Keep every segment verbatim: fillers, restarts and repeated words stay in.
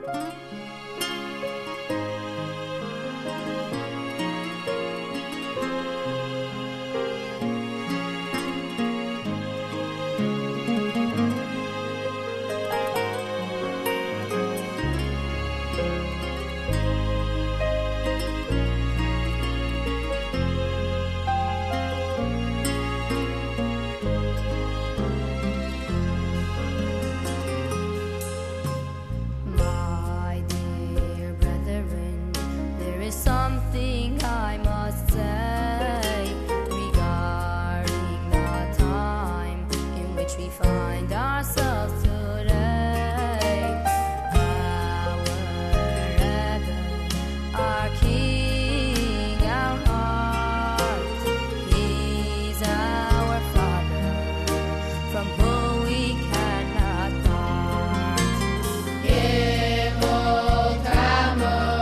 Something I must say regarding the time in which we find ourselves today. Our Rebbe, our King, our heart, He's our Father, from whom we cannot part. Give old Tammuz.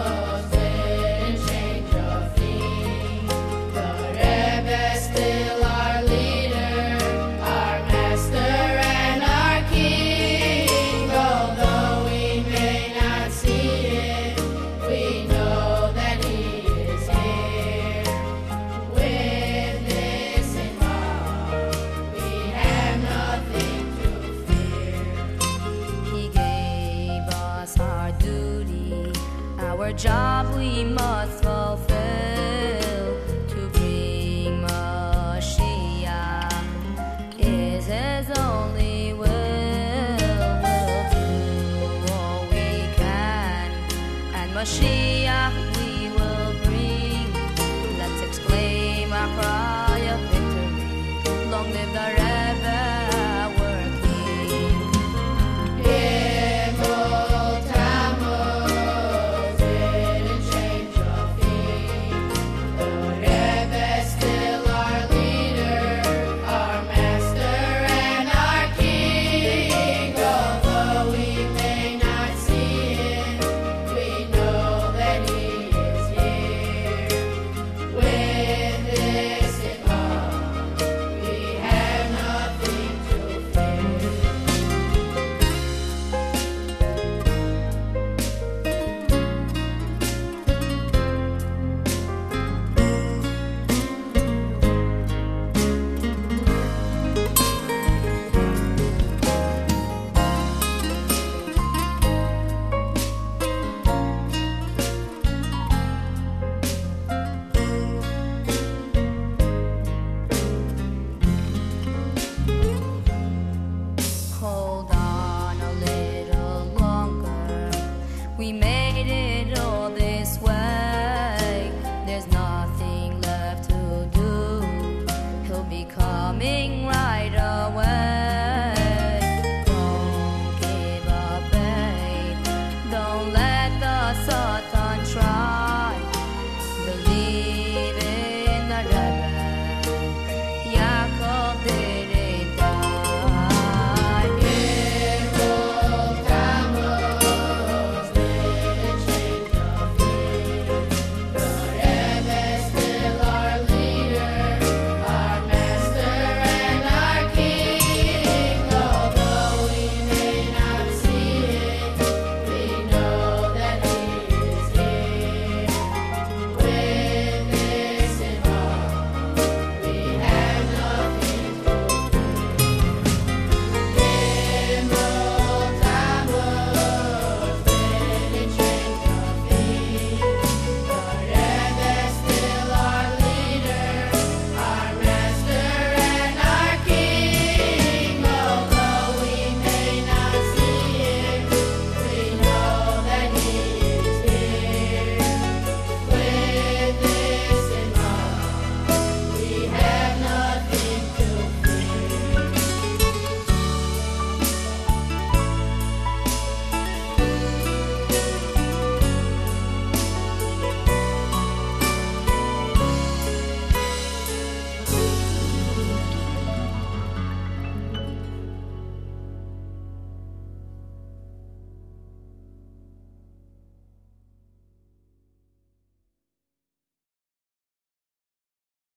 Our job we must fulfill to bring Mashiach is His only will. We'll do all we can, and Mashiach